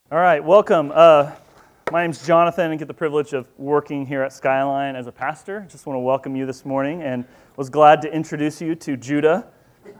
All right, welcome. My name's Jonathan and get the privilege of working here at Skyline as a pastor. Just want to welcome you this morning and was glad to introduce you to Judah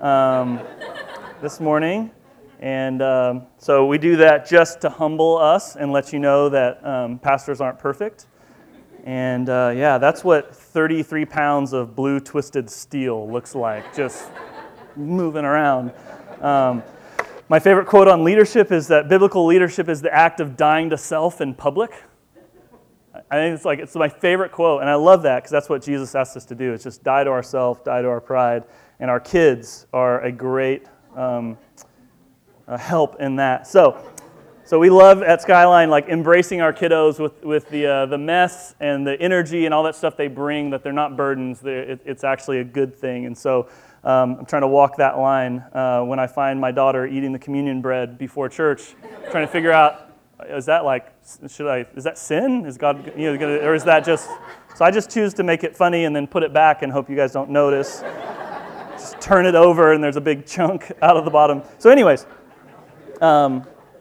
this morning. And so we do that just to humble us and let you know that pastors aren't perfect. And that's what 33 pounds of blue twisted steel looks like, just moving around. My favorite quote on leadership is that biblical leadership is the act of dying to self in public. I think it's my favorite quote, and I love that because that's what Jesus asked us to do. It's just die to ourselves, die to our pride, and our kids are a great help in that. So we love at Skyline embracing our kiddos with the mess and the energy and all that stuff they bring. That they're not burdens. It's actually a good thing, and so. I'm trying to walk that line when I find my daughter eating the communion bread before church, trying to figure out, is that sin? Is God, gonna, or is that just, so I just choose to make it funny and then put it back and hope you guys don't notice. Just turn it over and there's a big chunk out of the bottom. So anyways, so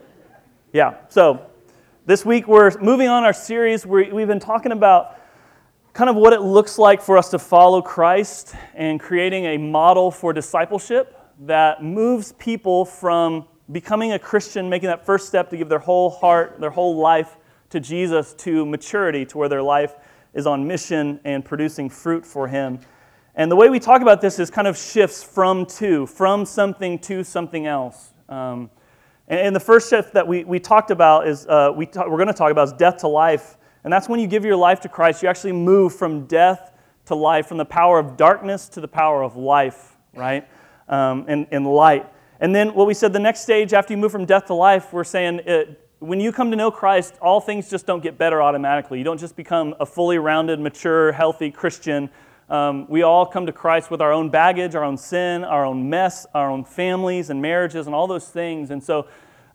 this week we're moving on our series. We've been talking about kind of what it looks like for us to follow Christ and creating a model for discipleship that moves people from becoming a Christian, making that first step to give their whole heart, their whole life to Jesus, to maturity, to where their life is on mission and producing fruit for Him. And the way we talk about this is kind of shifts from something to something else. And the first shift that we talked about is, we're going to talk about is death to life. And that's when you give your life to Christ, you actually move from death to life, from the power of darkness to the power of life, right? And light. And then what we said, the next stage after you move from death to life, we're saying when you come to know Christ, all things just don't get better automatically. You don't just become a fully rounded, mature, healthy Christian. We all come to Christ with our own baggage, our own sin, our own mess, our own families and marriages and all those things. And so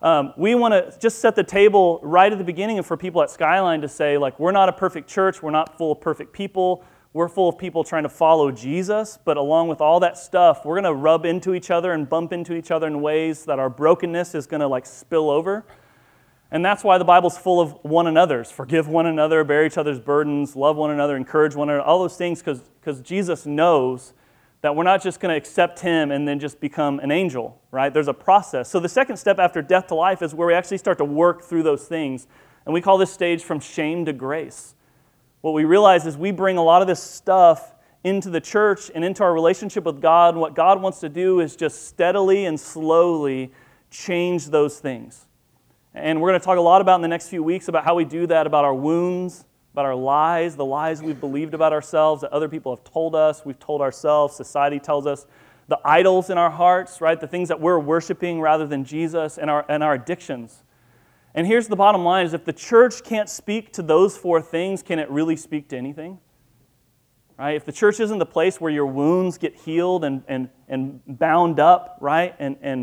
we want to just set the table right at the beginning for people at Skyline to say, we're not a perfect church, we're not full of perfect people, we're full of people trying to follow Jesus, but along with all that stuff, we're going to rub into each other and bump into each other in ways that our brokenness is going to spill over. And that's why the Bible's full of one another's. Forgive one another, bear each other's burdens, love one another, encourage one another, all those things, because Jesus knows that we're not just going to accept Him and then just become an angel, right? There's a process. So the second step after death to life is where we actually start to work through those things. And we call this stage from shame to grace. What we realize is we bring a lot of this stuff into the church and into our relationship with God. And what God wants to do is just steadily and slowly change those things. And we're going to talk a lot about in the next few weeks about how we do that, about our wounds, about our lies, the lies we've believed about ourselves that other people have told us, we've told ourselves, society tells us, the idols in our hearts, right? The things that we're worshiping rather than Jesus, and our addictions. And here's the bottom line, is if the church can't speak to those four things, can it really speak to anything? Right? If the church isn't the place where your wounds get healed and bound up, right?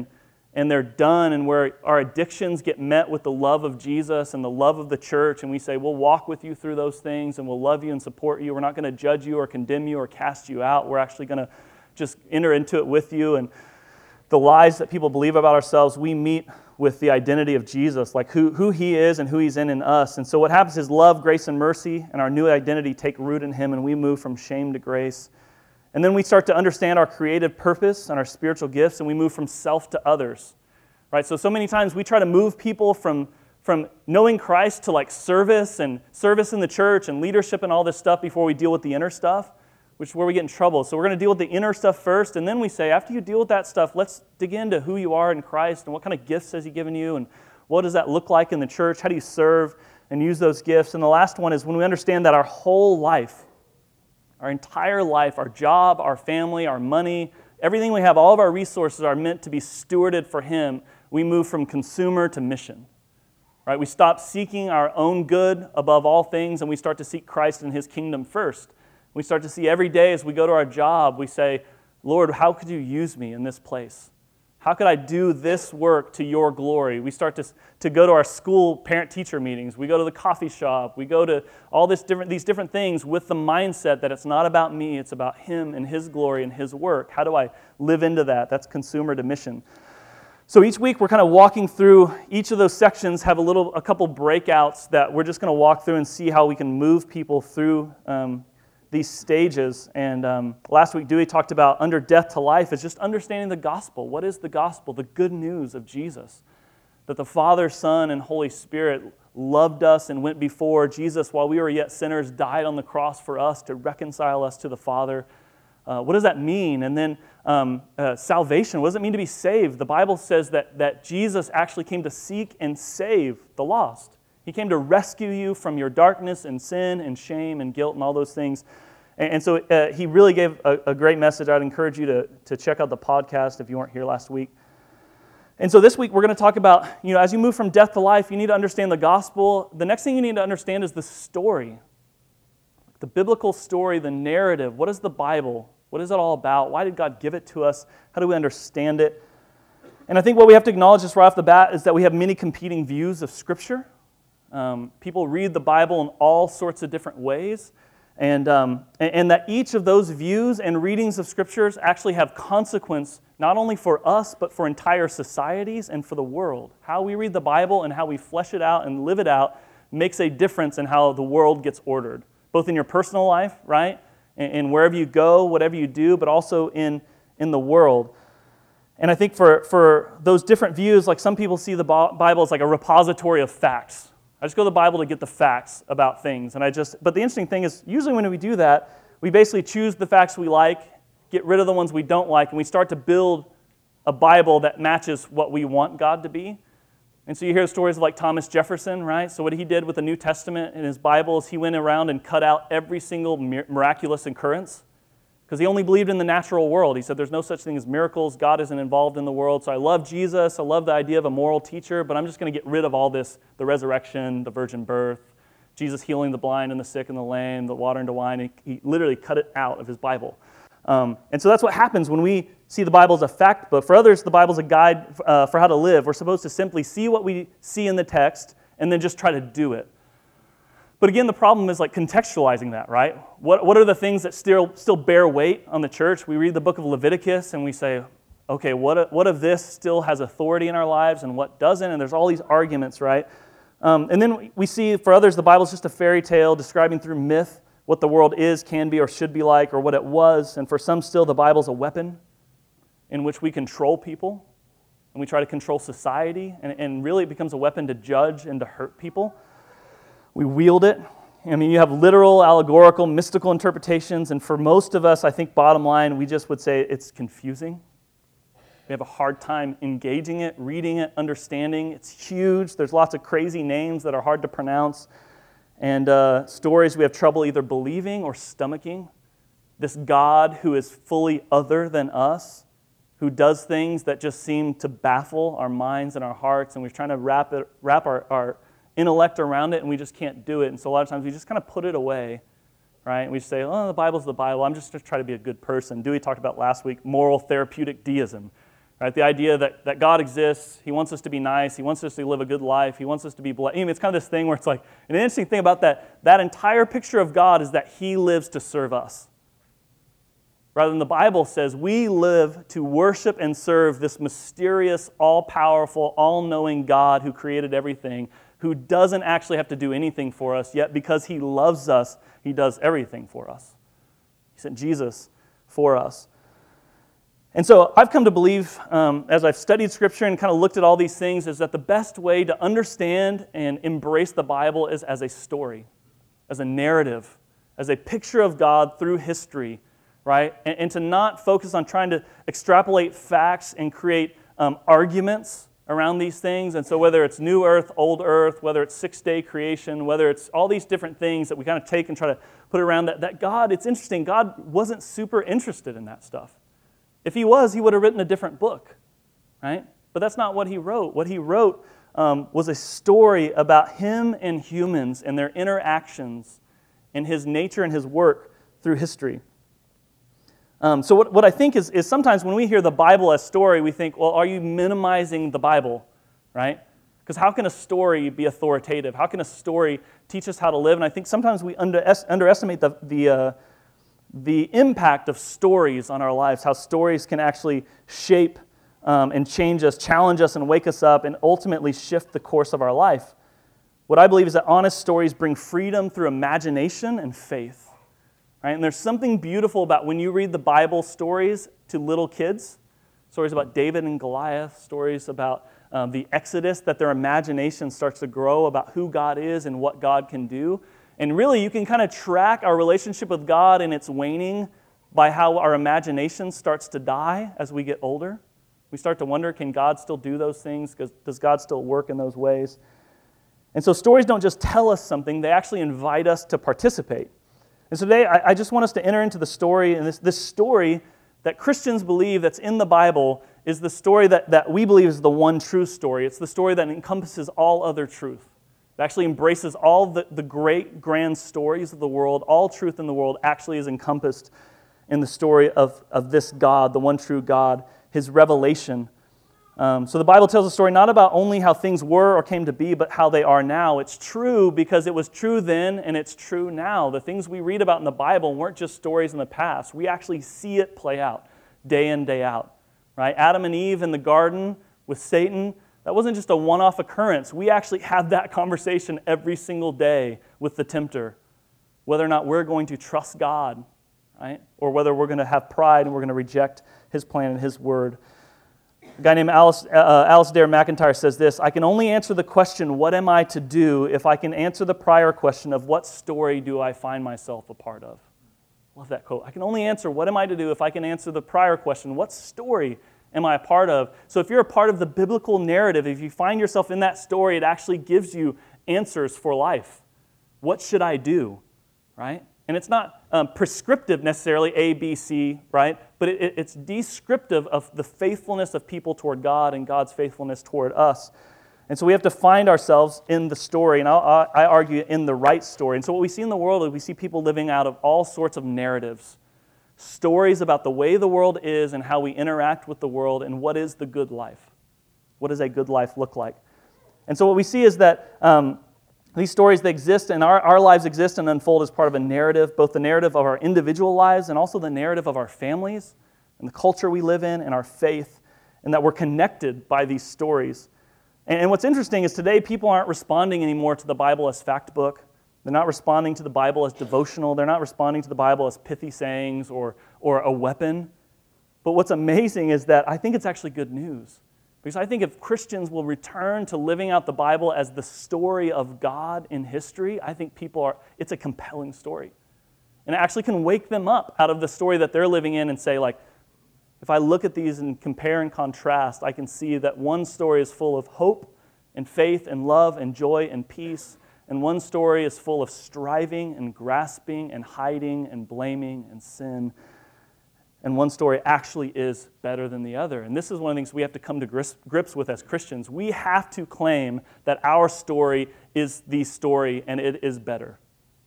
And they're done, and where our addictions get met with the love of Jesus and the love of the church, and we say, we'll walk with you through those things, and we'll love you and support you. We're not going to judge you or condemn you or cast you out. We're actually going to just enter into it with you. And the lies that people believe about ourselves, we meet with the identity of Jesus, who He is and who He's in us. And so what happens is love, grace, and mercy, and our new identity take root in Him, and we move from shame to grace. And then we start to understand our creative purpose and our spiritual gifts, and we move from self to others. Right? So many times we try to move people from knowing Christ to service and service in the church and leadership and all this stuff before we deal with the inner stuff, which is where we get in trouble. So we're going to deal with the inner stuff first, and then we say, after you deal with that stuff, let's dig into who you are in Christ and what kind of gifts has He given you and what does that look like in the church? How do you serve and use those gifts? And the last one is when we understand that our whole life, our entire life, our job, our family, our money, everything we have, all of our resources are meant to be stewarded for Him. We move from consumer to mission. Right? We stop seeking our own good above all things, and we start to seek Christ and His kingdom first. We start to see every day as we go to our job, we say, Lord, how could you use me in this place? How could I do this work to your glory? We start to go to our school parent-teacher meetings. We go to the coffee shop. We go to all these different things with the mindset that it's not about me, it's about Him and His glory and His work. How do I live into that? That's consumer to mission. So each week we're kind of walking through each of those sections, have a couple breakouts that we're just going to walk through and see how we can move people through these stages. And last week Dewey talked about under death to life is just understanding the gospel. What is the gospel? The good news of Jesus. That the Father, Son, and Holy Spirit loved us and went before Jesus while we were yet sinners, died on the cross for us to reconcile us to the Father. What does that mean? And then salvation, what does it mean to be saved? The Bible says that Jesus actually came to seek and save the lost. He came to rescue you from your darkness and sin and shame and guilt and all those things. And so he really gave a great message. I'd encourage you to check out the podcast if you weren't here last week. And so this week we're going to talk about, as you move from death to life, you need to understand the gospel. The next thing you need to understand is the story. The biblical story, the narrative. What is the Bible? What is it all about? Why did God give it to us? How do we understand it? And I think what we have to acknowledge just right off the bat is that we have many competing views of Scripture. People read the Bible in all sorts of different ways. And that each of those views and readings of Scriptures actually have consequence not only for us, but for entire societies and for the world. How we read the Bible and how we flesh it out and live it out makes a difference in how the world gets ordered, both in your personal life, right? And wherever you go, whatever you do, but also in the world. And I think for those different views, like some people see the Bible as like a repository of facts. I just go to the Bible to get the facts about things. But the interesting thing is, usually when we do that, we basically choose the facts we like, get rid of the ones we don't like, and we start to build a Bible that matches what we want God to be. And so you hear stories of like Thomas Jefferson, right? So what he did with the New Testament in his Bible is he went around and cut out every single miraculous occurrence because he only believed in the natural world. He said there's no such thing as miracles. God isn't involved in the world. So I love Jesus. I love the idea of a moral teacher, but I'm just going to get rid of all this, the resurrection, the virgin birth, Jesus healing the blind and the sick and the lame, the water into wine. He literally cut it out of his Bible. And so that's what happens when we see the Bible as a fact book. For others, the Bible is a guide for how to live. We're supposed to simply see what we see in the text and then just try to do it. But again, the problem is like contextualizing that, right? What are the things that still bear weight on the church? We read the book of Leviticus and we say, okay, what of this still has authority in our lives and what doesn't? And there's all these arguments, right? And then we see for others, the Bible is just a fairy tale describing through myth what the world is, can be, or should be like, or what it was. And for some still, the Bible's a weapon in which we control people, and we try to control society, and really it becomes a weapon to judge and to hurt people. We wield it. I mean, you have literal, allegorical, mystical interpretations, and for most of us, I think bottom line, we just would say it's confusing. We have a hard time engaging it, reading it, understanding. It's huge. There's lots of crazy names that are hard to pronounce. And stories we have trouble either believing or stomaching. This God who is fully other than us, who does things that just seem to baffle our minds and our hearts, and we're trying to wrap our intellect around it, and we just can't do it. And so a lot of times we just kind of put it away, right? And we say, oh, the Bible's the Bible. I'm just going to try to be a good person. Dewey talked about last week moral therapeutic deism. Right, the idea that God exists, He wants us to be nice, He wants us to live a good life, He wants us to be blessed. I mean, it's kind of this thing where it's like, an interesting thing about that entire picture of God is that He lives to serve us. Rather than the Bible says, we live to worship and serve this mysterious, all-powerful, all-knowing God who created everything, who doesn't actually have to do anything for us, yet because He loves us, He does everything for us. He sent Jesus for us. And so I've come to believe, as I've studied Scripture and kind of looked at all these things, is that the best way to understand and embrace the Bible is as a story, as a narrative, as a picture of God through history, right? And to not focus on trying to extrapolate facts and create arguments around these things. And so whether it's new earth, old earth, whether it's six-day creation, whether it's all these different things that we kind of take and try to put around that God, it's interesting, God wasn't super interested in that stuff. If He was, He would have written a different book, right? But that's not what He wrote. What He wrote was a story about Him and humans and their interactions and His nature and His work through history. So what I think is sometimes when we hear the Bible as story, we think, well, are you minimizing the Bible, right? Because how can a story be authoritative? How can a story teach us how to live? And I think sometimes we underestimate the impact of stories on our lives, how stories can actually shape and change us, challenge us, and wake us up, and ultimately shift the course of our life. What I believe is that honest stories bring freedom through imagination and faith. Right? And there's something beautiful about when you read the Bible stories to little kids, stories about David and Goliath, stories about the Exodus, that their imagination starts to grow about who God is and what God can do. And really, you can kind of track our relationship with God and its waning by how our imagination starts to die as we get older. We start to wonder, can God still do those things? Does God still work in those ways? And so stories don't just tell us something, they actually invite us to participate. And so today, I just want us to enter into the story, and this story that Christians believe that's in the Bible is the story that we believe is the one true story. It's the story that encompasses all other truth. It actually embraces all the great, grand stories of the world. All truth in the world actually is encompassed in the story of this God, the one true God, His revelation. So the Bible tells a story not about only how things were or came to be, but how they are now. It's true because it was true then and it's true now. The things we read about in the Bible weren't just stories in the past. We actually see it play out day in, day out. Right? Adam and Eve in the garden with Satan, that wasn't just a one-off occurrence. We actually have that conversation every single day with the tempter, whether or not we're going to trust God, right? Or whether we're going to have pride and we're going to reject His plan and His word. A guy named Alasdair MacIntyre says this: I can only answer the question, what am I to do, if I can answer the prior question of what story do I find myself a part of? Love that quote. I can only answer what am I to do if I can answer the prior question, what story am I a part of? So if you're a part of the biblical narrative, if you find yourself in that story, it actually gives you answers for life. What should I do, right? And it's not prescriptive necessarily, A, B, C, right? But it's descriptive of the faithfulness of people toward God and God's faithfulness toward us. And so we have to find ourselves in the story, and I argue in the right story. And so what we see in the world is we see people living out of all sorts of narratives, stories about the way the world is and how we interact with the world and what is the good life. What does a good life look like? And so what we see is that these stories, they exist, and our lives exist and unfold as part of a narrative, both the narrative of our individual lives and also the narrative of our families and the culture we live in and our faith, and that we're connected by these stories. And what's interesting is today people aren't responding anymore to the Bible as fact book. They're not responding to the Bible as devotional. They're not responding to the Bible as pithy sayings or a weapon. But what's amazing is that I think it's actually good news. Because I think if Christians will return to living out the Bible as the story of God in history, I think it's a compelling story. And it actually can wake them up out of the story that they're living in and say, like, if I look at these and compare and contrast, I can see that one story is full of hope and faith and love and joy and peace, and one story is full of striving and grasping and hiding and blaming and sin. And one story actually is better than the other. And this is one of the things we have to come to grips with as Christians. We have to claim that our story is the story and it is better.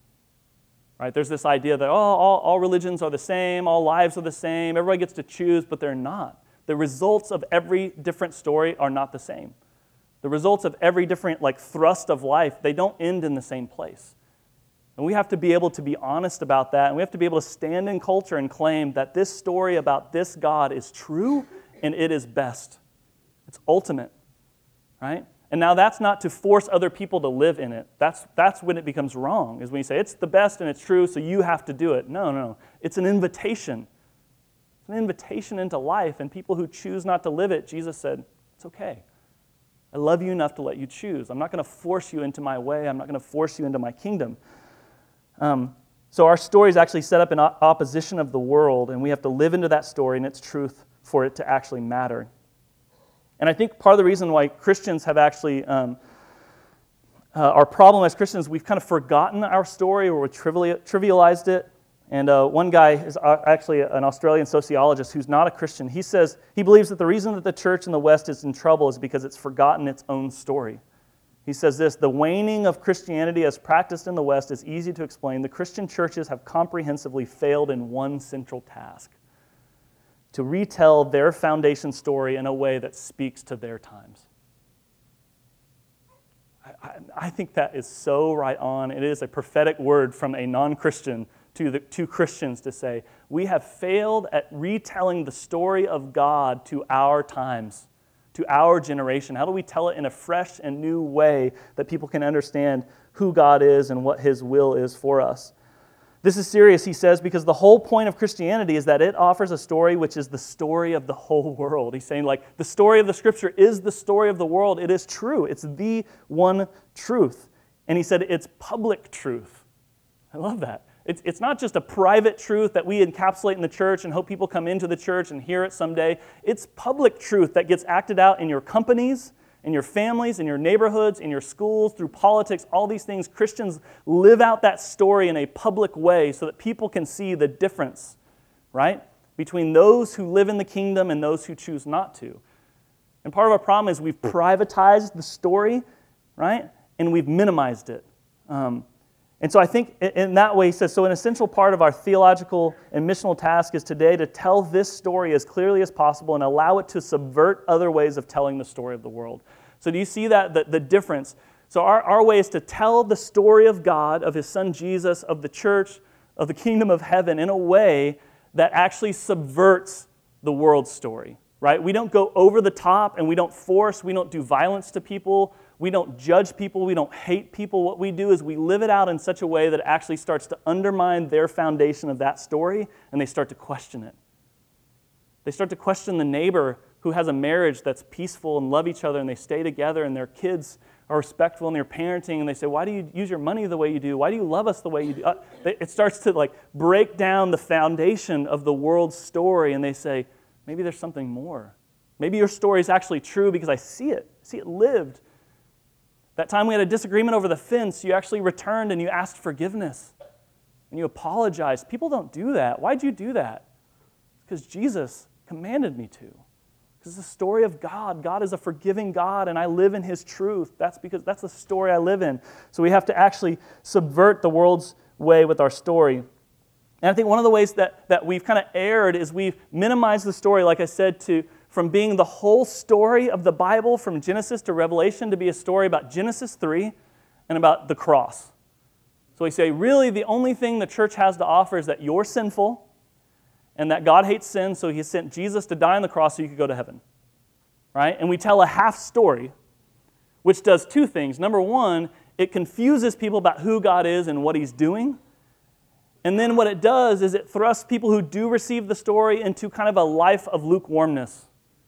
Right? There's this idea that all religions are the same, all lives are the same, everybody gets to choose, but they're not. The results of every different story are not the same. The results of every different thrust of life, they don't end in the same place. And we have to be able to be honest about that, and we have to be able to stand in culture and claim that this story about this God is true and it is best. It's ultimate, right? And now that's not to force other people to live in it. That's when it becomes wrong, is when you say it's the best and it's true, so you have to do it. No. It's an invitation. It's an invitation into life, and people who choose not to live it, Jesus said, it's okay. I love you enough to let you choose. I'm not going to force you into my way. I'm not going to force you into my kingdom. So our story is actually set up in opposition of the world, and we have to live into that story and its truth for it to actually matter. And I think part of the reason why Christians have actually, our problem as Christians, we've kind of forgotten our story or we've trivialized it. And one guy is actually an Australian sociologist who's not a Christian. He says he believes that the reason that the church in the West is in trouble is because it's forgotten its own story. He says this: the waning of Christianity as practiced in the West is easy to explain. The Christian churches have comprehensively failed in one central task: to retell their foundation story in a way that speaks to their times. I think that is so right on. It is a prophetic word from a non-Christian to Christians to say, we have failed at retelling the story of God to our times, to our generation. How do we tell it in a fresh and new way that people can understand who God is and what His will is for us? This is serious, he says, because the whole point of Christianity is that it offers a story which is the story of the whole world. He's saying, like, the story of the Scripture is the story of the world. It is true. It's the one truth. And he said it's public truth. I love that. It's not just a private truth that we encapsulate in the church and hope people come into the church and hear it someday. It's public truth that gets acted out in your companies, in your families, in your neighborhoods, in your schools, through politics, all these things. Christians live out that story in a public way so that people can see the difference, right, between those who live in the kingdom and those who choose not to. And part of our problem is we've privatized the story, right, and we've minimized it. And so I think in that way, he says, so an essential part of our theological and missional task is today to tell this story as clearly as possible and allow it to subvert other ways of telling the story of the world. So do you see that, the difference? So our way is to tell the story of God, of His Son Jesus, of the church, of the kingdom of heaven in a way that actually subverts the world's story, right? We don't go over the top and we don't force, we don't do violence to people. We don't judge people. We don't hate people. What we do is we live it out in such a way that it actually starts to undermine their foundation of that story, and they start to question it. They start to question the neighbor who has a marriage that's peaceful and love each other, and they stay together, and their kids are respectful, and they're parenting, and they say, why do you use your money the way you do? Why do you love us the way you do? It starts to break down the foundation of the world's story, and they say, maybe there's something more. Maybe your story is actually true because I see it lived. That time we had a disagreement over the fence, you actually returned and you asked forgiveness. And you apologized. People don't do that. Why'd you do that? Because Jesus commanded me to. Because it's the story of God. God is a forgiving God, and I live in His truth. That's the story I live in. So we have to actually subvert the world's way with our story. And I think one of the ways that we've kind of erred is we've minimized the story, like I said, from being the whole story of the Bible from Genesis to Revelation to be a story about Genesis 3 and about the cross. So we say, really, the only thing the church has to offer is that you're sinful and that God hates sin, so He sent Jesus to die on the cross so you could go to heaven. Right? And we tell a half story, which does two things. Number one, it confuses people about who God is and what He's doing. And then what it does is it thrusts people who do receive the story into kind of a life of lukewarmness.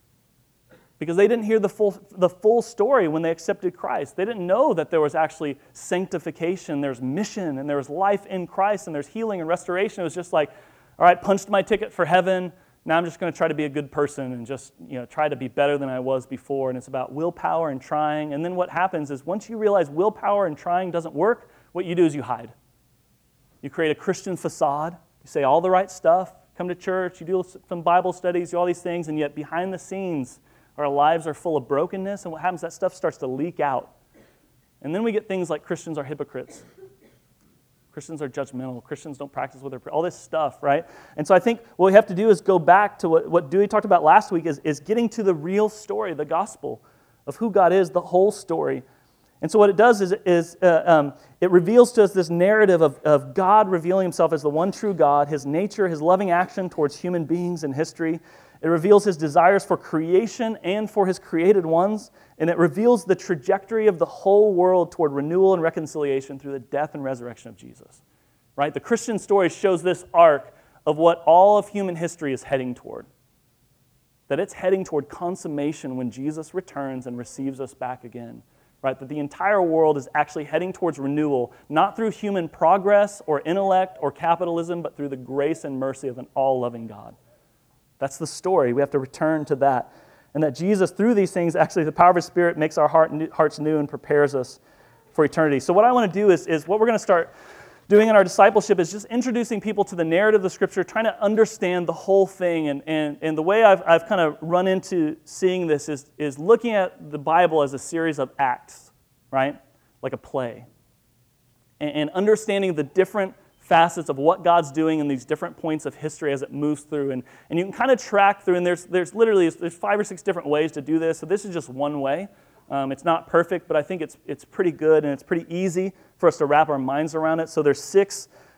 Because they didn't hear the full story when they accepted Christ. They didn't know that there was actually sanctification, there's mission, and there was life in Christ, and there's healing and restoration. It was just like, all right, punched my ticket for heaven. Now I'm just going to try to be a good person and just try to be better than I was before. And it's about willpower and trying. And then what happens is once you realize willpower and trying doesn't work, what you do is you hide. You create a Christian facade. You say all the right stuff, come to church, you do some Bible studies, do all these things, and yet behind the scenes, our lives are full of brokenness, and what happens, that stuff starts to leak out. And then we get things like Christians are hypocrites. Christians are judgmental. Christians don't practice what they're all this stuff, right? And so I think what we have to do is go back to what Dewey talked about last week is getting to the real story, the gospel of who God is, the whole story. And so what it does is it reveals to us this narrative of God revealing Himself as the one true God, His nature, His loving action towards human beings in history. It reveals His desires for creation and for His created ones. And it reveals the trajectory of the whole world toward renewal and reconciliation through the death and resurrection of Jesus. Right? The Christian story shows this arc of what all of human history is heading toward. That it's heading toward consummation when Jesus returns and receives us back again. Right? That the entire world is actually heading towards renewal, not through human progress or intellect or capitalism, but through the grace and mercy of an all-loving God. That's the story. We have to return to that. And that Jesus, through these things, actually the power of His Spirit makes our hearts new and prepares us for eternity. So what I want to do is what we're going to start doing in our discipleship is just introducing people to the narrative of the Scripture, trying to understand the whole thing. And the way I've kind of run into seeing this is looking at the Bible as a series of acts, right? Like a play. And understanding the different facets of what God's doing in these different points of history as it moves through. And you can kind of track through, and there's 5 or 6 different ways to do this. So this is just one way. It's not perfect, but I think it's pretty good, and it's pretty easy for us to wrap our minds around it. So there's 6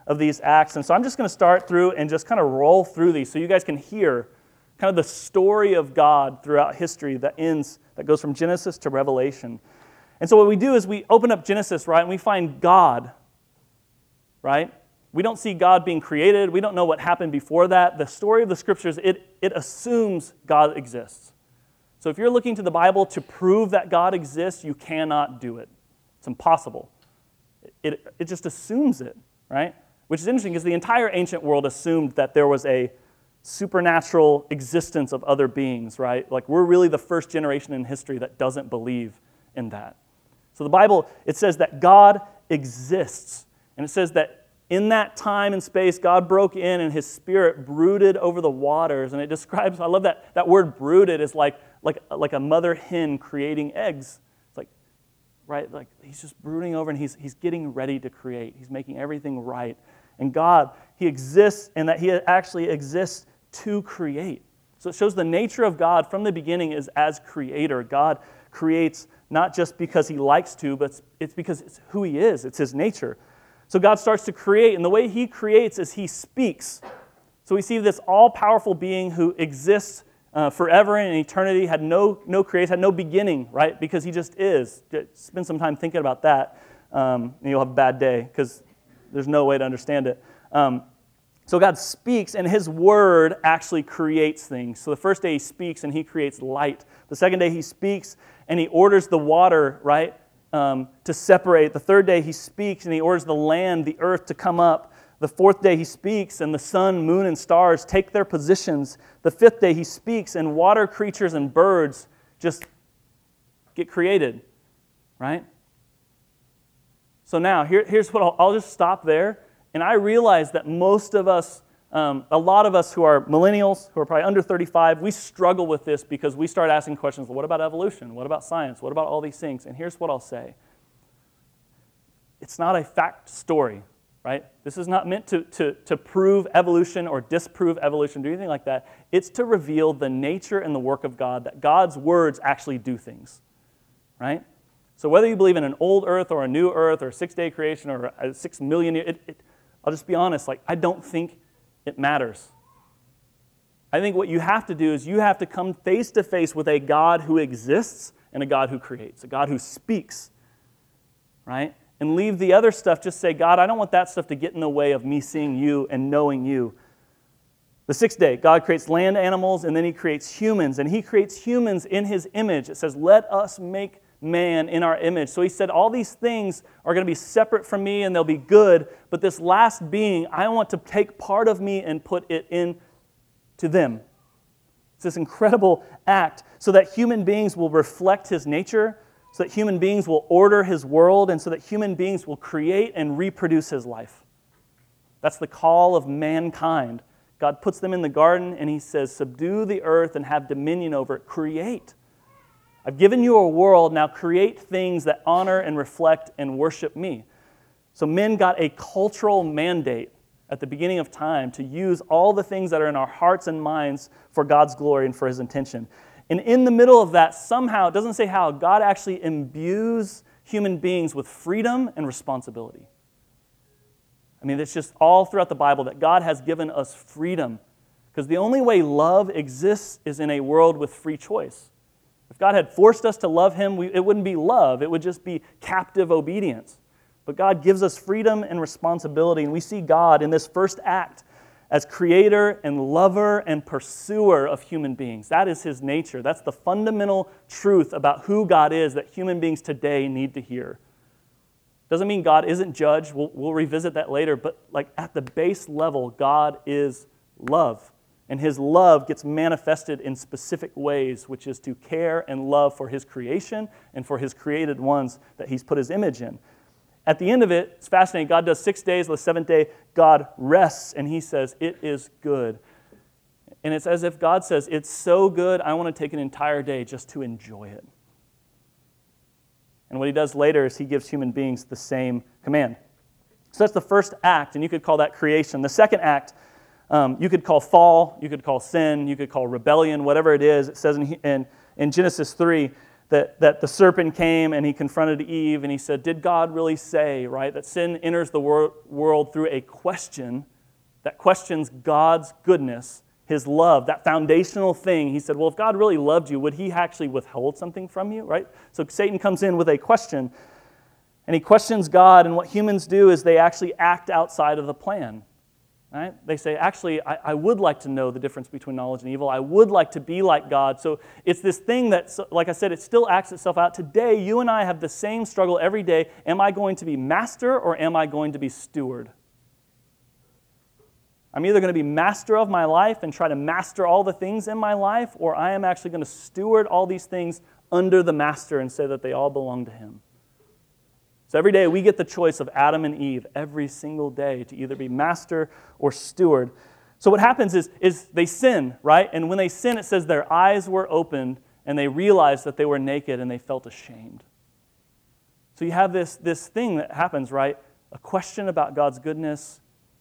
of these acts. And so I'm just going to start through and just kind of roll through these so you guys can hear kind of the story of God throughout history that goes from Genesis to Revelation. And so what we do is we open up Genesis, right, and we find God, right? We don't see God being created. We don't know what happened before that. The story of the Scriptures, it assumes God exists. So if you're looking to the Bible to prove that God exists, you cannot do it. It's impossible. It just assumes it, right? Which is interesting because the entire ancient world assumed that there was a supernatural existence of other beings, right? Like we're really the first generation in history that doesn't believe in that. So the Bible, it says that God exists. And it says that in that time and space, God broke in and His Spirit brooded over the waters. And it describes, I love that word brooded is like a mother hen creating eggs. It's like, right, like He's just brooding over and He's getting ready to create. He's making everything right. And God, He exists and that He actually exists to create. So it shows the nature of God from the beginning is as creator. God creates not just because He likes to, but it's because it's who He is. It's His nature. So God starts to create, and the way He creates is He speaks. So we see this all-powerful being who exists forever and in eternity, had no creation, had no beginning, right? Because He just is. Spend some time thinking about that, and you'll have a bad day because there's no way to understand it. So God speaks, and His Word actually creates things. So the first day He speaks, and He creates light. The second day He speaks, and He orders the water, right? To separate. The third day He speaks and He orders the land, the earth to come up. The fourth day He speaks and the sun, moon, and stars take their positions. The fifth day He speaks and water creatures and birds just get created, right? So now, here's what I'll just stop there. And I realize that most of us, a lot of us who are millennials, who are probably under 35, we struggle with this because we start asking questions, well, what about evolution? What about science? What about all these things? And here's what I'll say. It's not a fact story, right? This is not meant to prove evolution or disprove evolution or anything like that. It's to reveal the nature and the work of God, that God's words actually do things, right? So whether you believe in an old earth or a new earth or a 6-day creation or a 6 million year, I'll just be honest, like I don't think it matters. I think what you have to do is you have to come face to face with a God who exists and a God who creates, a God who speaks, right? And leave the other stuff, just say, God, I don't want that stuff to get in the way of me seeing you and knowing you. The 6th day, God creates land animals and then He creates humans. And He creates humans in His image. It says, let us make man in our image. So He said all these things are going to be separate from me and they'll be good, but this last being, I want to take part of me and put it in to them. It's this incredible act so that human beings will reflect His nature, so that human beings will order His world, and so that human beings will create and reproduce His life. That's the call of mankind. God puts them in the garden and He says, subdue the earth and have dominion over it. Create. I've given you a world, now create things that honor and reflect and worship me. So men got a cultural mandate at the beginning of time to use all the things that are in our hearts and minds for God's glory and for His intention. And in the middle of that, somehow, it doesn't say how, God actually imbues human beings with freedom and responsibility. I mean, it's just all throughout the Bible that God has given us freedom. Because the only way love exists is in a world with free choice. If God had forced us to love Him, it wouldn't be love. It would just be captive obedience. But God gives us freedom and responsibility, and we see God in this first act as creator and lover and pursuer of human beings. That is His nature. That's the fundamental truth about who God is that human beings today need to hear. Doesn't mean God isn't judge. We'll revisit that later, but like at the base level, God is love. And His love gets manifested in specific ways, which is to care and love for His creation and for His created ones that He's put His image in. At the end of it, it's fascinating. God does 6 days. The 7th day, God rests, and He says, it is good. And it's as if God says, it's so good, I want to take an entire day just to enjoy it. And what He does later is He gives human beings the same command. So that's the first act, and you could call that creation. The second act, you could call fall, you could call sin, you could call rebellion, whatever it is. It says in Genesis 3 that the serpent came and he confronted Eve and he said, did God really say, right, that sin enters the world through a question that questions God's goodness, his love, that foundational thing. He said, well, if God really loved you, would he actually withhold something from you, right? So Satan comes in with a question, and he questions God, and what humans do is they actually act outside of the plan. Right? They say, actually, I would like to know the difference between knowledge and evil. I would like to be like God. So it's this thing that, like I said, it still acts itself out. Today, you and I have the same struggle every day. Am I going to be master or am I going to be steward? I'm either going to be master of my life and try to master all the things in my life, or I am actually going to steward all these things under the master and say that they all belong to him. So every day we get the choice of Adam and Eve every single day to either be master or steward. So what happens is they sin, right? And when they sin, it says their eyes were opened and they realized that they were naked and they felt ashamed. So you have this thing that happens, right? A question about God's goodness,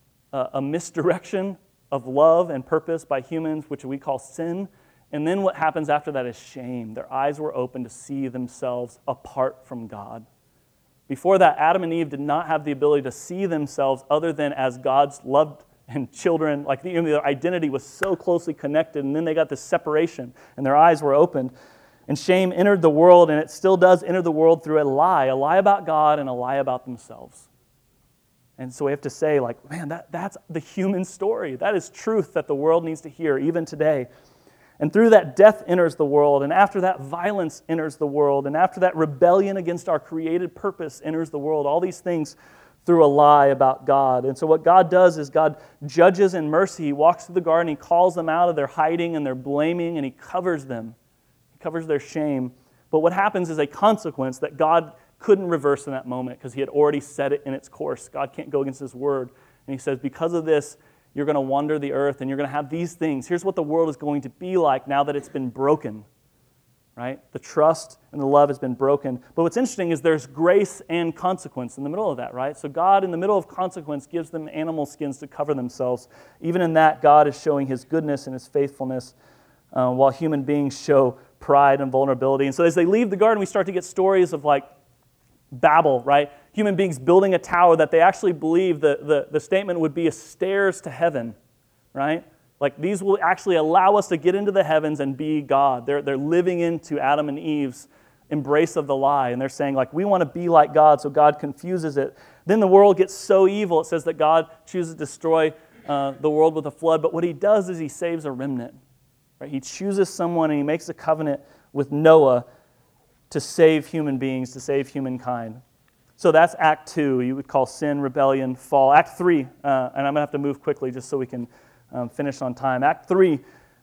a misdirection of love and purpose by humans, which we call sin. And then what happens after that is shame. Their eyes were opened to see themselves apart from God. Before that, Adam and Eve did not have the ability to see themselves other than as God's loved and children. Like their identity was so closely connected, and then they got this separation, and their eyes were opened. And shame entered the world, and it still does enter the world through a lie about God and a lie about themselves. And so we have to say, like, man, that's the human story. That is truth that the world needs to hear, even today. And through that, death enters the world, and after that, violence enters the world, and after that, rebellion against our created purpose enters the world. All these things through a lie about God. And so what God does is God judges in mercy. He walks through the garden, he calls them out of their hiding and their blaming, and he covers them. He covers their shame. But what happens is a consequence that God couldn't reverse in that moment because he had already set it in its course. God can't go against his word. And he says, because of this, you're going to wander the earth, and you're going to have these things. Here's what the world is going to be like now that it's been broken, right? The trust and the love has been broken. But what's interesting is there's grace and consequence in the middle of that, right? So God, in the middle of consequence, gives them animal skins to cover themselves. Even in that, God is showing his goodness and his faithfulness, while human beings show pride and vulnerability. And so as they leave the garden, we start to get stories of like Babel, right? Human beings building a tower that they actually believe the statement would be a stairs to heaven, right? Like these will actually allow us to get into the heavens and be God. They're living into Adam and Eve's embrace of the lie, and they're saying like, we want to be like God, so God confuses it. Then the world gets so evil, it says that God chooses to destroy the world with a flood, but what he does is he saves a remnant, right? He chooses someone and he makes a covenant with Noah to save human beings, to save humankind. So that's Act 2. You would call sin, rebellion, fall. Act 3, and I'm going to have to move quickly just so we can finish on time. Act 3,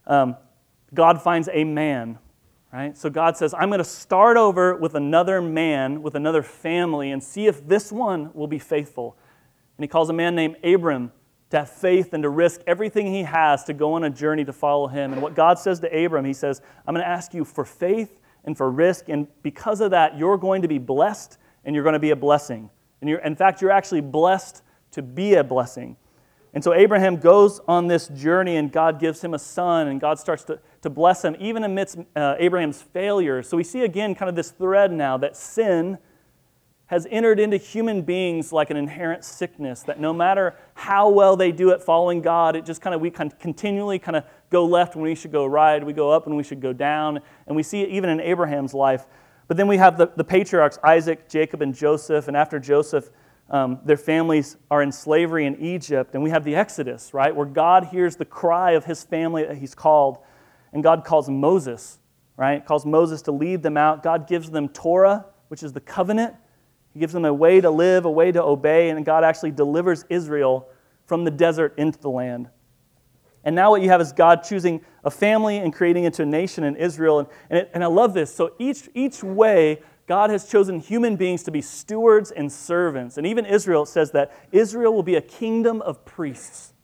God finds a man, right? So God says, I'm going to start over with another man, with another family, and see if this one will be faithful. And he calls a man named Abram to have faith and to risk everything he has to go on a journey to follow him. And what God says to Abram, he says, I'm going to ask you for faith and for risk, and because of that, you're going to be blessed and you're going to be a blessing. And in fact, you're actually blessed to be a blessing. And so Abraham goes on this journey, and God gives him a son, and God starts to bless him, even amidst Abraham's failures. So we see again kind of this thread now that sin has entered into human beings like an inherent sickness, that no matter how well they do at following God, it just we continually go left when we should go right, we go up when we should go down, and we see it even in Abraham's life. But then we have the patriarchs, Isaac, Jacob, and Joseph, and after Joseph, their families are in slavery in Egypt, and we have the Exodus, right, where God hears the cry of his family that he's called, and God calls Moses, right, calls Moses to lead them out. God gives them Torah, which is the covenant. He gives them a way to live, a way to obey, and God actually delivers Israel from the desert into the land. And now what you have is God choosing a family and creating into a nation in Israel. And I love this. So each way, God has chosen human beings to be stewards and servants. And even Israel says that Israel will be a kingdom of priests.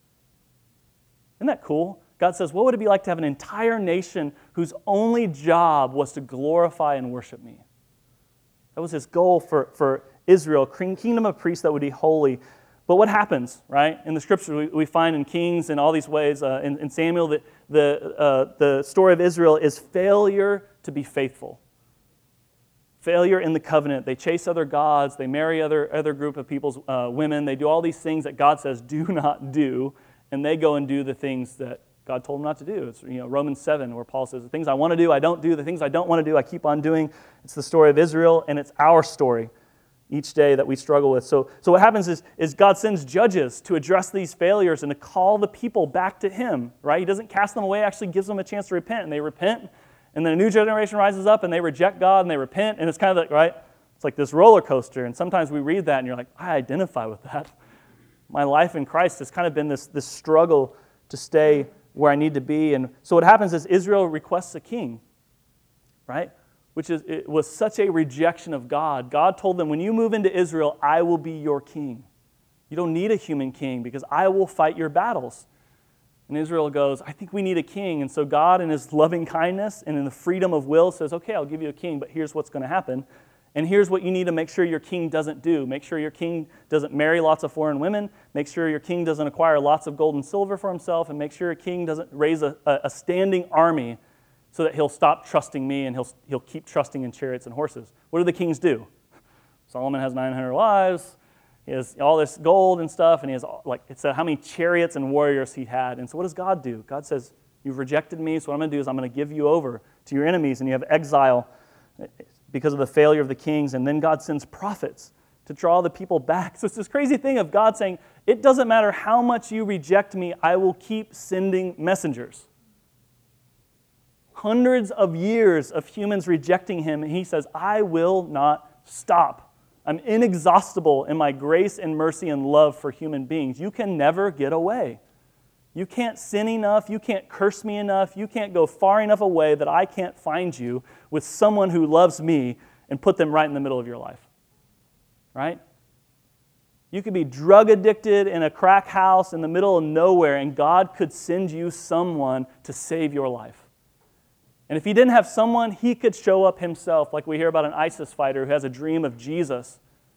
Isn't that cool? God says, what would it be like to have an entire nation whose only job was to glorify and worship me? That was his goal for Israel, kingdom of priests that would be holy. But what happens, right? In the scripture we find in Kings and all these ways, in Samuel, that the story of Israel is failure to be faithful. failure in the covenant. They chase other gods. They marry other group of people's women. They do all these things that God says do not do, and they go and do the things that God told them not to do. It's Romans 7 where Paul says, the things I want to do, I don't do. The things I don't want to do, I keep on doing. It's the story of Israel, and it's our story each day that we struggle with. So what happens is God sends judges to address these failures and to call the people back to Him, right? He doesn't cast them away, actually gives them a chance to repent, and they repent. And then a new generation rises up and they reject God and they repent. And it's kind of like, right? It's like this roller coaster. And sometimes we read that and you're like, I identify with that. My life in Christ has kind of been this struggle to stay where I need to be. And so what happens is Israel requests a king, right? It was such a rejection of God. God told them, when you move into Israel, I will be your king. You don't need a human king because I will fight your battles. And Israel goes, I think we need a king. And so God, in His loving kindness and in the freedom of will, says, okay, I'll give you a king, but here's what's going to happen. And here's what you need to make sure your king doesn't do. Make sure your king doesn't marry lots of foreign women. Make sure your king doesn't acquire lots of gold and silver for himself. And make sure your king doesn't raise a standing army so that he'll stop trusting me and he'll keep trusting in chariots and horses. What do the kings do? Solomon has 900 wives. He has all this gold and stuff, and he has, it said how many chariots and warriors he had. And so what does God do? God says, you've rejected me, so what I'm going to do is I'm going to give you over to your enemies, and you have exile because of the failure of the kings. And then God sends prophets to draw the people back. So it's this crazy thing of God saying, it doesn't matter how much you reject me, I will keep sending messengers. Hundreds of years of humans rejecting Him, and He says, I will not stop. I'm inexhaustible in my grace and mercy and love for human beings. You can never get away. You can't sin enough. You can't curse me enough. You can't go far enough away that I can't find you with someone who loves me and put them right in the middle of your life. Right? You could be drug addicted in a crack house in the middle of nowhere, and God could send you someone to save your life. And if He didn't have someone, He could show up Himself, like we hear about an ISIS fighter who has a dream of Jesus,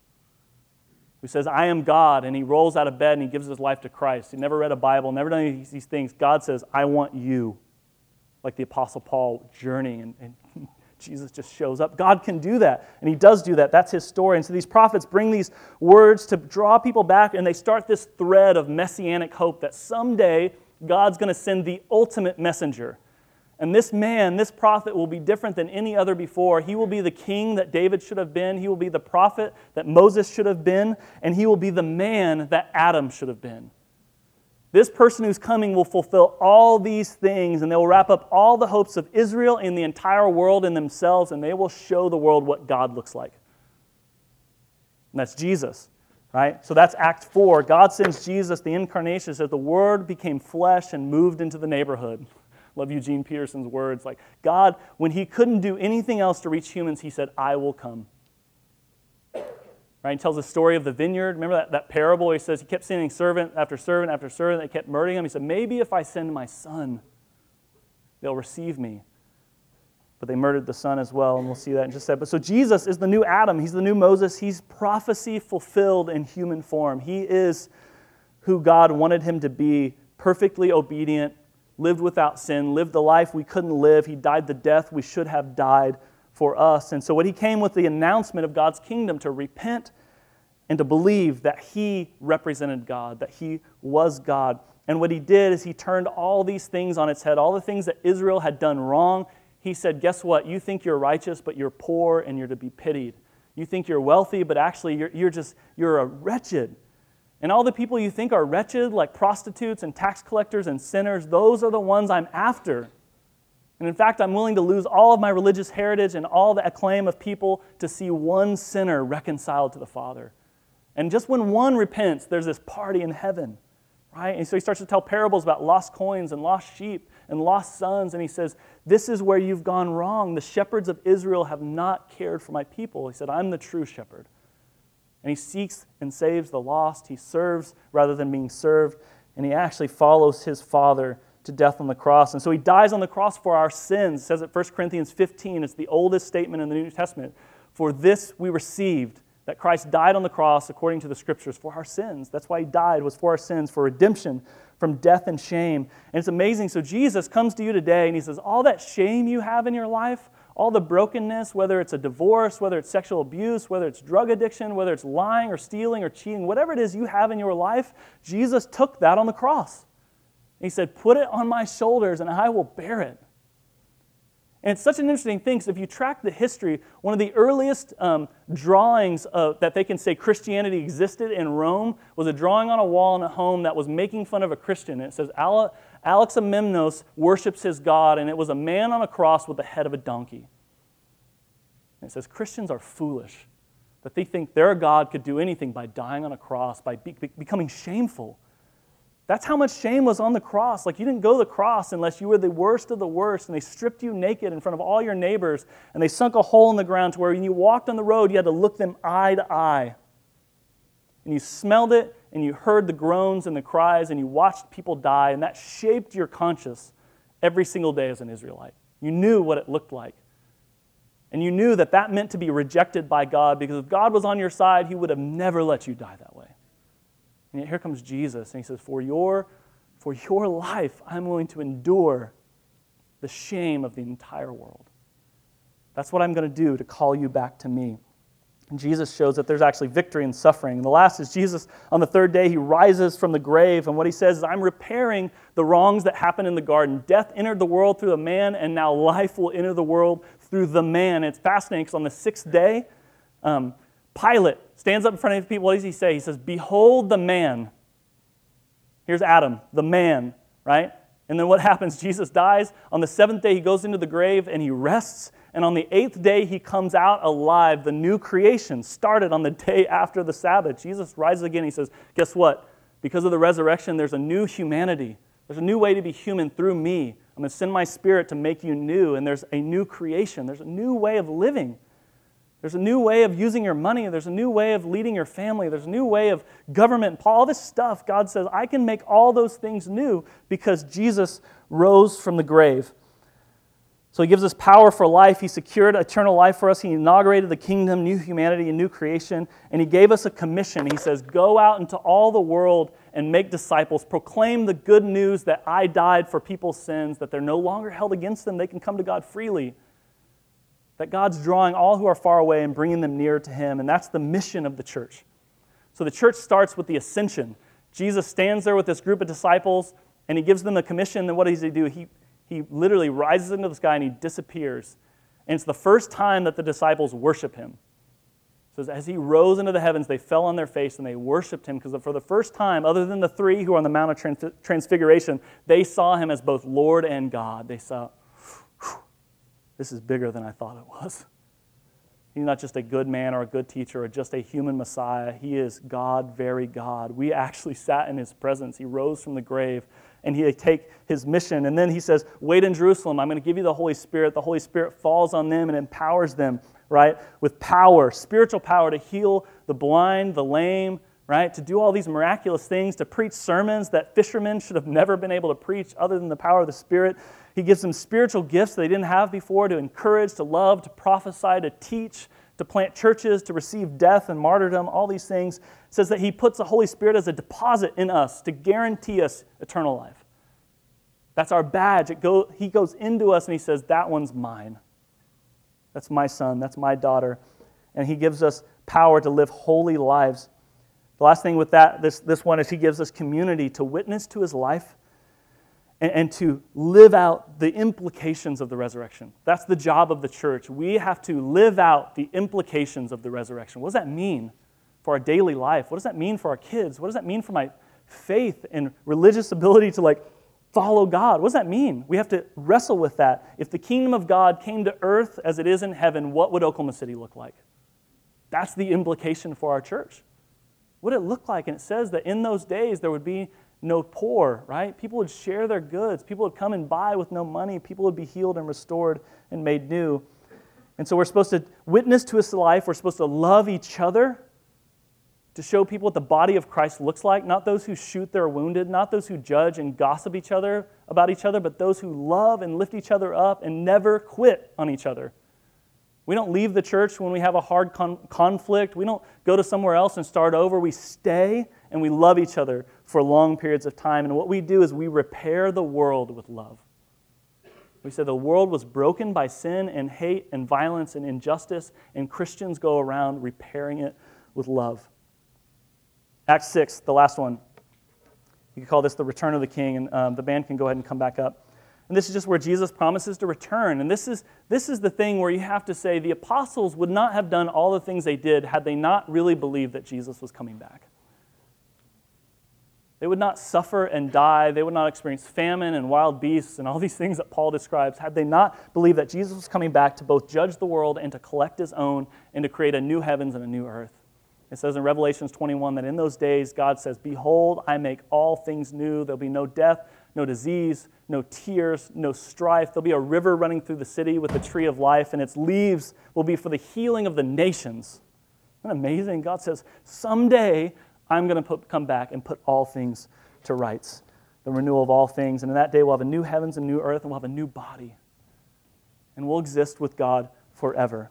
who says, I am God, and he rolls out of bed and he gives his life to Christ. He never read a Bible, never done any of these things. God says, I want you, like the Apostle Paul journeying, and Jesus just shows up. God can do that, and He does do that. That's His story. And so these prophets bring these words to draw people back, and they start this thread of messianic hope that someday God's going to send the ultimate messenger. And this man, this prophet, will be different than any other before. He will be the king that David should have been. He will be the prophet that Moses should have been. And he will be the man that Adam should have been. This person who's coming will fulfill all these things, and they will wrap up all the hopes of Israel and the entire world in themselves, and they will show the world what God looks like. And that's Jesus, right? So that's Act 4. God sends Jesus, the incarnation, says the Word became flesh and moved into the neighborhood. Love Eugene Peterson's words. Like God, when He couldn't do anything else to reach humans, He said, I will come. Right? He tells the story of the vineyard. Remember that parable? He says he kept sending servant after servant after servant. They kept murdering him. He said, maybe if I send my son, they'll receive me. But they murdered the son as well, and we'll see that in just a second. But so Jesus is the new Adam. He's the new Moses. He's prophecy fulfilled in human form. He is who God wanted Him to be, perfectly obedient, lived without sin, lived the life we couldn't live. He died the death we should have died for us. And so when He came with the announcement of God's kingdom to repent and to believe that He represented God, that He was God. And what He did is He turned all these things on its head, all the things that Israel had done wrong. He said, guess what? You think you're righteous, but you're poor and you're to be pitied. You think you're wealthy, but actually you're a wretched. And all the people you think are wretched, like prostitutes and tax collectors and sinners, those are the ones I'm after. And in fact, I'm willing to lose all of my religious heritage and all the acclaim of people to see one sinner reconciled to the Father. And just when one repents, there's this party in heaven, right? And so He starts to tell parables about lost coins and lost sheep and lost sons. And He says, this is where you've gone wrong. The shepherds of Israel have not cared for my people. He said, I'm the true shepherd. And He seeks and saves the lost. He serves rather than being served. And He actually follows His Father to death on the cross. And so He dies on the cross for our sins. It says at 1 Corinthians 15, it's the oldest statement in the New Testament. For this we received, that Christ died on the cross according to the Scriptures for our sins. That's why He died, was for our sins, for redemption from death and shame. And it's amazing. So Jesus comes to you today and He says, all that shame you have in your life, all the brokenness, whether it's a divorce, whether it's sexual abuse, whether it's drug addiction, whether it's lying or stealing or cheating, whatever it is you have in your life, Jesus took that on the cross. He said, put it on my shoulders and I will bear it. And it's such an interesting thing, because if you track the history, one of the earliest drawings that they can say Christianity existed in Rome was a drawing on a wall in a home that was making fun of a Christian. And it says, Alexamenos worships his God, and it was a man on a cross with the head of a donkey. And it says, Christians are foolish, that they think their God could do anything by dying on a cross, by becoming shameful. That's how much shame was on the cross. Like, you didn't go to the cross unless you were the worst of the worst, and they stripped you naked in front of all your neighbors, and they sunk a hole in the ground to where when you walked on the road, you had to look them eye to eye. And you smelled it, and you heard the groans and the cries, and you watched people die, and that shaped your conscience every single day as an Israelite. You knew what it looked like. And you knew that that meant to be rejected by God, because if God was on your side, He would have never let you die that way. And yet here comes Jesus, and He says, for your life, I'm willing to endure the shame of the entire world. That's what I'm going to do to call you back to me. And Jesus shows that there's actually victory in suffering. And the last is Jesus, on the third day, He rises from the grave, and what He says is, I'm repairing the wrongs that happened in the garden. Death entered the world through a man, and now life will enter the world through the man. And it's fascinating, because on the sixth day, Pilate stands up in front of people. What does he say? He says, behold the man. Here's Adam, the man, right? And then what happens? Jesus dies. On the seventh day, He goes into the grave and He rests. And on the eighth day, He comes out alive. The new creation started on the day after the Sabbath. Jesus rises again. He says, guess what? Because of the resurrection, there's a new humanity. There's a new way to be human through me. I'm going to send my Spirit to make you new. And there's a new creation. There's a new way of living. There's a new way of using your money. There's a new way of leading your family. There's a new way of government. All this stuff, God says, I can make all those things new because Jesus rose from the grave. So He gives us power for life. He secured eternal life for us. He inaugurated the kingdom, new humanity, and new creation. And He gave us a commission. He says, go out into all the world and make disciples. Proclaim the good news that I died for people's sins, that they're no longer held against them. They can come to God freely. That God's drawing all who are far away and bringing them near to Him. And that's the mission of the church. So the church starts with the ascension. Jesus stands there with this group of disciples, and He gives them a commission. Then what does He do? He literally rises into the sky and He disappears. And it's the first time that the disciples worship Him. So as He rose into the heavens, they fell on their face and they worshiped Him, because for the first time, other than the three who are on the Mount of Transfiguration, they saw Him as both Lord and God. They saw, this is bigger than I thought it was. He's not just a good man or a good teacher or just a human Messiah. He is God, very God. We actually sat in His presence. He rose from the grave, and He take His mission. And then He says, wait in Jerusalem. I'm going to give you the Holy Spirit. The Holy Spirit falls on them and empowers them, right, with power, spiritual power to heal the blind, the lame, right, to do all these miraculous things, to preach sermons that fishermen should have never been able to preach other than the power of the Spirit. He gives them spiritual gifts they didn't have before, to encourage, to love, to prophesy, to teach, to plant churches, to receive death and martyrdom, all these things. It says that He puts the Holy Spirit as a deposit in us to guarantee us eternal life. That's our badge. He goes into us and He says, that one's mine. That's my son. That's my daughter. And He gives us power to live holy lives. The last thing with that, this one, is He gives us community to witness to His life and to live out the implications of the resurrection. That's the job of the church. We have to live out the implications of the resurrection. What does that mean for our daily life? What does that mean for our kids? What does that mean for my faith and religious ability to follow God? What does that mean? We have to wrestle with that. If the kingdom of God came to earth as it is in heaven, what would Oklahoma City look like? That's the implication for our church. What did it look like? And it says that in those days there would be no poor, right? People would share their goods. People would come and buy with no money. People would be healed and restored and made new. And so we're supposed to witness to His life. We're supposed to love each other, to show people what the body of Christ looks like, not those who shoot their wounded, not those who judge and gossip about each other, but those who love and lift each other up and never quit on each other. We don't leave the church when we have a hard conflict. We don't go to somewhere else and start over. We stay and we love each other for long periods of time. And what we do is we repair the world with love. We said the world was broken by sin and hate and violence and injustice, and Christians go around repairing it with love. Acts 6, the last one. You could call this the return of the king, and the band can go ahead and come back up. And this is just where Jesus promises to return. And this is the thing where you have to say the apostles would not have done all the things they did had they not really believed that Jesus was coming back. They would not suffer and die. They would not experience famine and wild beasts and all these things that Paul describes had they not believed that Jesus was coming back to both judge the world and to collect his own and to create a new heavens and a new earth. It says in Revelation 21 that in those days God says, "Behold, I make all things new. There'll be no death, no disease, no tears, no strife. There'll be a river running through the city with the tree of life, and its leaves will be for the healing of the nations." Isn't that amazing? God says, someday I'm going to come back and put all things to rights, the renewal of all things. And in that day we'll have a new heavens and new earth, and we'll have a new body. And we'll exist with God forever.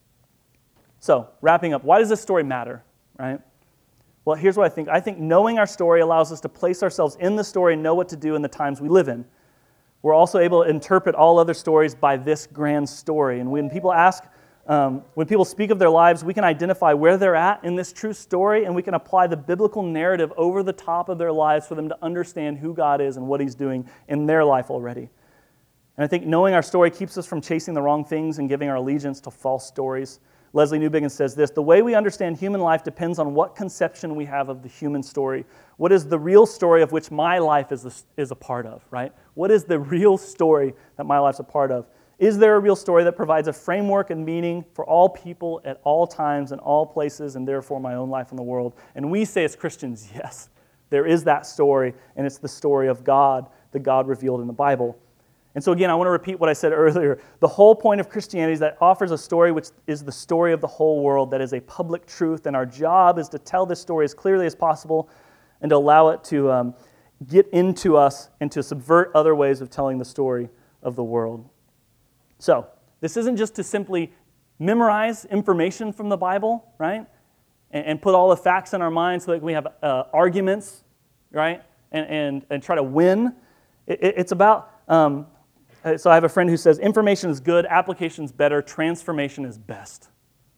So, wrapping up, why does this story matter, right? Well, here's what I think. I think knowing our story allows us to place ourselves in the story and know what to do in the times we live in. We're also able to interpret all other stories by this grand story. And when people when people speak of their lives, we can identify where they're at in this true story, and we can apply the biblical narrative over the top of their lives for them to understand who God is and what He's doing in their life already. And I think knowing our story keeps us from chasing the wrong things and giving our allegiance to false stories. Leslie Newbigin says this: the way we understand human life depends on what conception we have of the human story. What is the real story of which my life is a part of, right? What is the real story that my life's a part of? Is there a real story that provides a framework and meaning for all people at all times and all places, and therefore my own life in the world? And we say as Christians, yes, there is that story, and it's the story of God, the God revealed in the Bible. And so again, I want to repeat what I said earlier. The whole point of Christianity is that it offers a story which is the story of the whole world, that is a public truth, and our job is to tell this story as clearly as possible and to allow it to get into us and to subvert other ways of telling the story of the world. So, this isn't just to simply memorize information from the Bible, right? And put all the facts in our minds so that we have arguments, right? And try to win. It's about... So I have a friend who says, information is good, application is better, transformation is best.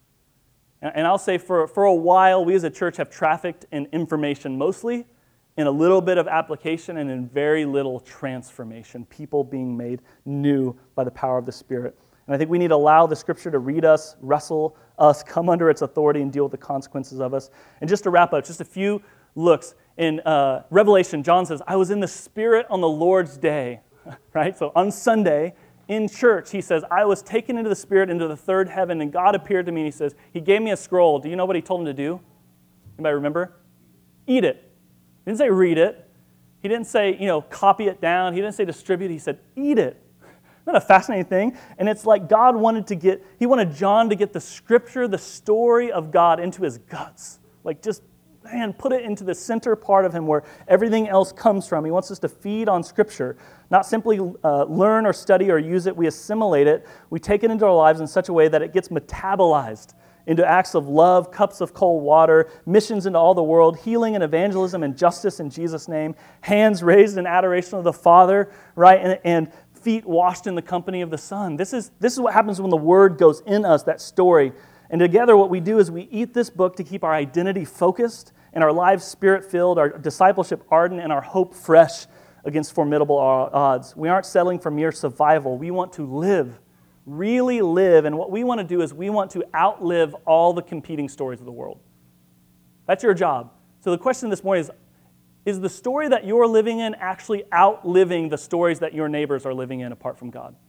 And I'll say for a while, we as a church have trafficked in information mostly, in a little bit of application, and in very little transformation, people being made new by the power of the Spirit. And I think we need to allow the Scripture to read us, wrestle us, come under its authority, and deal with the consequences of us. And just to wrap up, just a few looks. In Revelation, John says, I was in the Spirit on the Lord's day. Right? So on Sunday, in church, he says, I was taken into the Spirit into the third heaven, and God appeared to me, and he says, he gave me a scroll. Do you know what he told him to do? Anybody remember? Eat it. He didn't say read it. He didn't say, copy it down. He didn't say distribute. He said, eat it. Isn't that a fascinating thing? And it's like God wanted John to get the Scripture, the story of God into his guts. Like just, put it into the center part of him where everything else comes from. He wants us to feed on Scripture, not simply learn or study or use it. We assimilate it. We take it into our lives in such a way that it gets metabolized into acts of love, cups of cold water, missions into all the world, healing and evangelism and justice in Jesus' name, hands raised in adoration of the Father, right, and feet washed in the company of the Son. This is what happens when the Word goes in us, that story. And together what we do is we eat this book to keep our identity focused and our lives Spirit-filled, our discipleship ardent, and our hope fresh against formidable odds. We aren't settling for mere survival. We want to live, really live, and what we want to do is we want to outlive all the competing stories of the world. That's your job. So the question this morning is the story that you're living in actually outliving the stories that your neighbors are living in apart from God?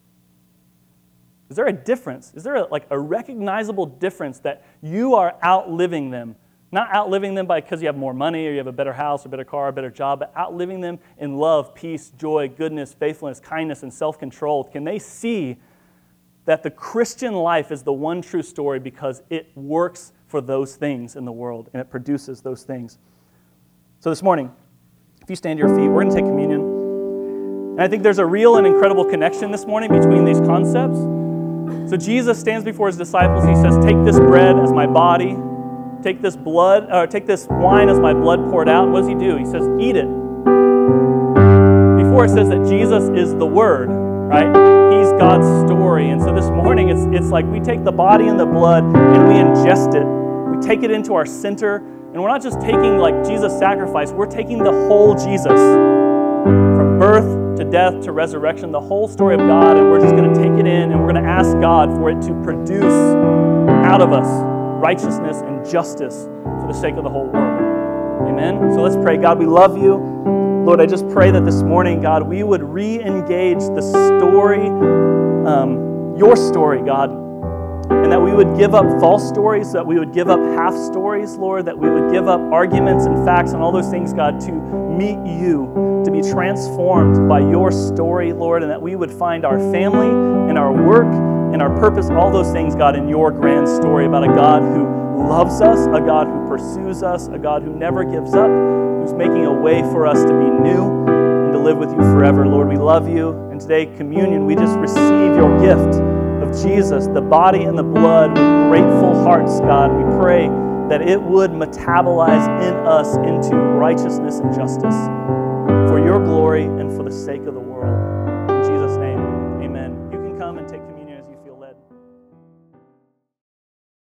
Is there a difference? Is there a recognizable difference that you are outliving them? Not outliving them because you have more money or you have a better house or better car or better job, but outliving them in love, peace, joy, goodness, faithfulness, kindness, and self-control. Can they see that the Christian life is the one true story because it works for those things in the world and it produces those things? So this morning, if you stand to your feet, we're going to take communion. And I think there's a real and incredible connection this morning between these concepts. So Jesus stands before his disciples. He says, take this bread as my body. Take this wine as my blood poured out. And what does he do? He says, eat it. Before it says that Jesus is the Word. right? He's God's story. And so this morning, it's like we take the body and the blood and we ingest it. We take it into our center, and we're not just taking like Jesus' sacrifice, we're taking the whole Jesus. From birth to death to resurrection, the whole story of God, and we're just going to take it in, and we're going to ask God for it to produce out of us righteousness and justice for the sake of the whole world. Amen? So let's pray. God, we love you. Lord, I just pray that this morning, God, we would re-engage the story, your story, God, and that we would give up false stories, that we would give up half stories, Lord, that we would give up arguments and facts and all those things, God, to meet you, to be transformed by your story, Lord, and that we would find our family and our work and our purpose, all those things, God, in your grand story about a God who loves us, a God who pursues us, a God who never gives up, who's making a way for us to be new and to live with you forever. Lord, we love you. And today, communion, we just receive your gift of Jesus, the body and the blood, with grateful hearts, God. We pray that it would metabolize in us into righteousness and justice for your glory and for the sake of the world.